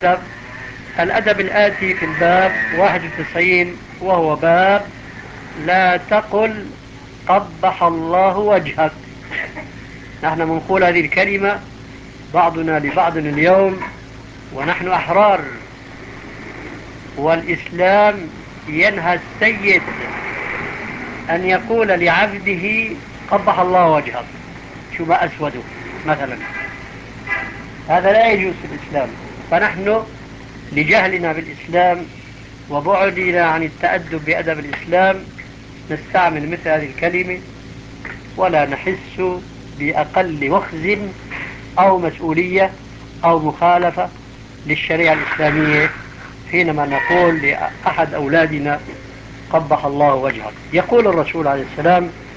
الأدب الآتي في الباب 91، وهو باب لا تقل قبح الله وجهك. نحن بنقول هذه الكلمة بعضنا لبعض اليوم ونحن أحرار، والإسلام ينهى السيد أن يقول لعبده قبح الله وجهك، شو ما أسوده مثلا. هذا لا يجوز في الإسلام. فنحن لجهلنا بالإسلام وبعدنا عن التأدب بأدب الإسلام نستعمل مثل هذه الكلمة، ولا نحس بأقل وخز أو مسؤولية أو مخالفة للشريعة الإسلامية حينما نقول لأحد أولادنا قبح الله وجهك. يقول الرسول عليه السلام: